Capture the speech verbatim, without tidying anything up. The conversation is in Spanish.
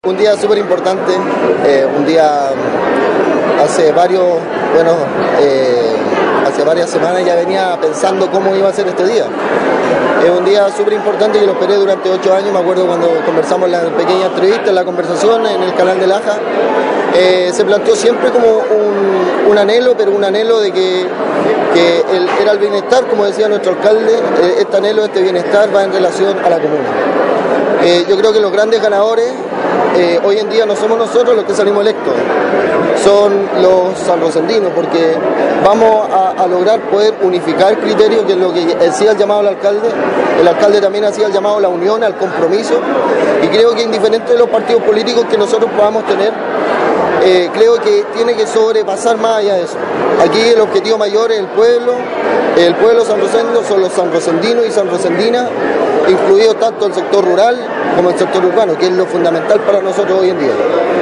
Un día súper importante, eh, un día hace varios, bueno, eh, hace varias semanas ya venía pensando cómo iba a ser este día. Es un día súper importante que lo esperé durante ocho años, me acuerdo cuando conversamos en la pequeña entrevista, en la conversación en el canal de Laja, eh, se planteó siempre como un, un anhelo, pero un anhelo de que, que el, era el bienestar, como decía nuestro alcalde, eh, este anhelo, este bienestar va en relación a la comuna. Eh, yo creo que los grandes ganadores eh, hoy en día no somos nosotros los que salimos electos, son los sanrosendinos, porque vamos a, a lograr poder unificar criterios, que es lo que hacía el llamado al alcalde. El alcalde también hacía el llamado a la unión, al compromiso, y creo que independiente de los partidos políticos que nosotros podamos tener, eh, creo que tiene que sobrepasar más allá de eso. Aquí el objetivo mayor es el pueblo, el pueblo sanrosendo, son los sanrosendinos y sanrosendinas, incluido tanto el sector rural como el sector urbano, que es lo fundamental para nosotros hoy en día.